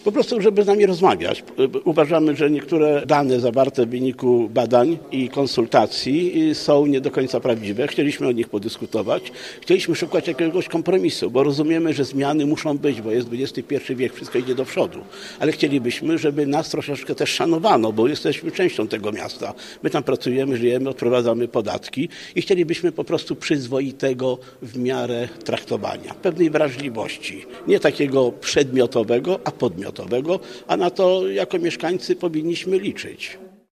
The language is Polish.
Po prostu, żeby z nami rozmawiać. Uważamy, że niektóre dane zawarte w wyniku badań i konsultacji są nie do końca prawdziwe. Chcieliśmy o nich podyskutować. Chcieliśmy szukać jakiegoś kompromisu, bo rozumiemy, że zmiany muszą być, bo jest XXI wiek, wszystko idzie do przodu. Ale chcielibyśmy, żeby nas troszeczkę też szanowano, bo jesteśmy częścią tego miasta. My tam pracujemy, żyjemy, odprowadzamy podatki i chcielibyśmy po prostu przyzwoitego w miarę traktowania, pewnej wrażliwości. Nie takiego przedmiotowego, a podmiotowego, a na to jako mieszkańcy powinniśmy liczyć.